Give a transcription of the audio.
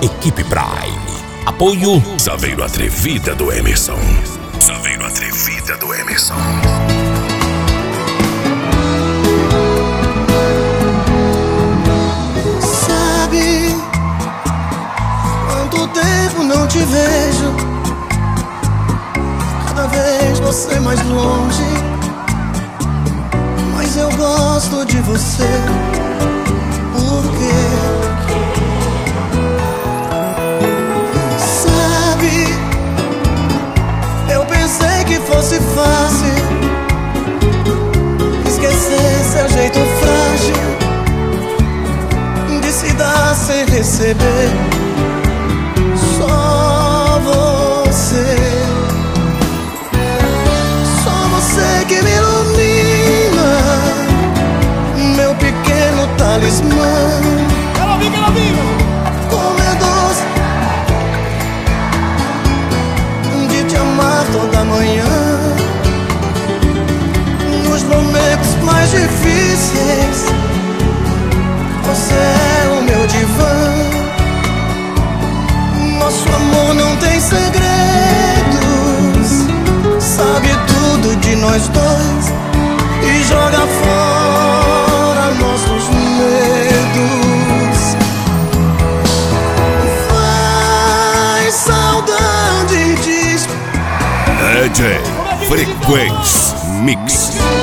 Equipe Prime. Apoio Saveiro Atrevida do Emerson. Saveiro Atrevida do Emerson. Sabe quanto tempo não te vejo? Cada vez você mais longe, mas eu gosto de você. Por quê? Sabe, eu pensei que fosse fácil esquecer seu jeito frágil de se dar sem receber. Só você, só você que me ilumina, meu pequeno talismã. Quero ouvir! Como é doce de te amar toda manhã, nos momentos mais difíceis. Você é o meu divã. Nosso amor não tem segredos, sabe tudo de nós dois e joga fora nossos medos. Faz saudade disso. DJ Frequência Mix.